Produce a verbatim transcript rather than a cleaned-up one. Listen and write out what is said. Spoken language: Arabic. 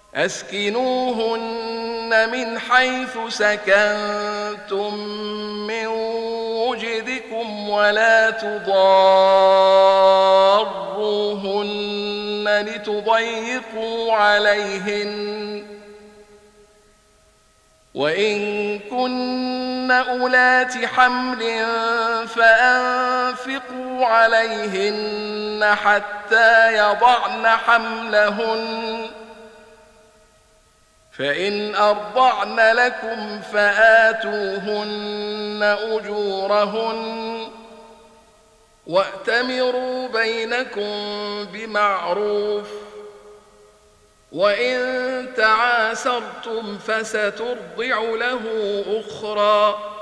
أسكنوهن من حيث سكنتم من وجدكم ولا تضاروهن لتضيقوا عليهن، وإن كن أولات حمل فأنفقوا عليهن حتى يضعن حملهن، فإن أرضعن لكم فآتوهن أجورهن، وأتمروا بينكم بمعروف، وإن تعاسرتم فسترضع له أخرى.